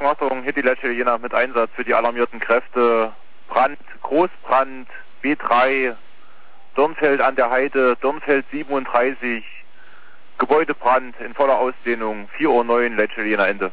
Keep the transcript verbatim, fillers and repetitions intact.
Achtung, Achtung, Hitty Lecce Jena mit Einsatz für die alarmierten Kräfte. Brand, Großbrand, B drei, Dornfeld an der Heide, Dornfeld siebenunddreißig, Gebäudebrand in voller Ausdehnung, vier Uhr neun, Lecce Jena Ende.